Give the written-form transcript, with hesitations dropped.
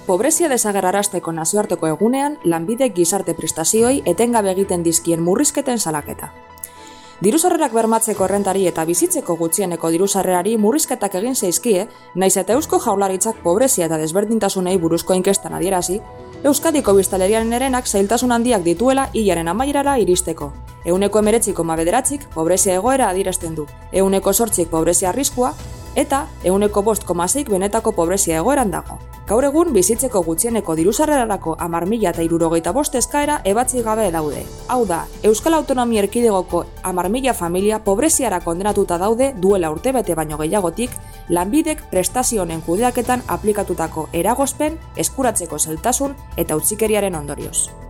pobrezia desagerrarazteko nazioarteko egunean lanbidek gizarte prestazioei etengabe egiten dizkien murrizketen salaketa. Dirusarrerak bermatzeko errentari eta bizitzeko gutxieneko dirusarrerari murrizketak egin zaizkie, naiz eta Eusko Jaurlaritzak pobrezia eta desberdintasunei buruzko inkestan adierazi, Euskadiko biztanleriaren herenak zailtasun handiak dituela hilaren amaierara iristeko. 19,9%ik pobrezia egoera adierazten du, 8% pobrezia arriskua eta 5,6% benetako pobrezia egoeran dago. Gaur egun bizitzeko gutxieneko dirusarrerarako 10.365 eskaera ebatzi gabe daude. Hau da, Euskal Autonomia Erkidegoko 10.000 familia pobreziara kondenatuta daude duela urtebete baino gehiagotik, lanbidek prestazio honen kudeaketan aplikatutako eragozpen, eskuratzeko zailtasun eta utzikeriaren ondorioz.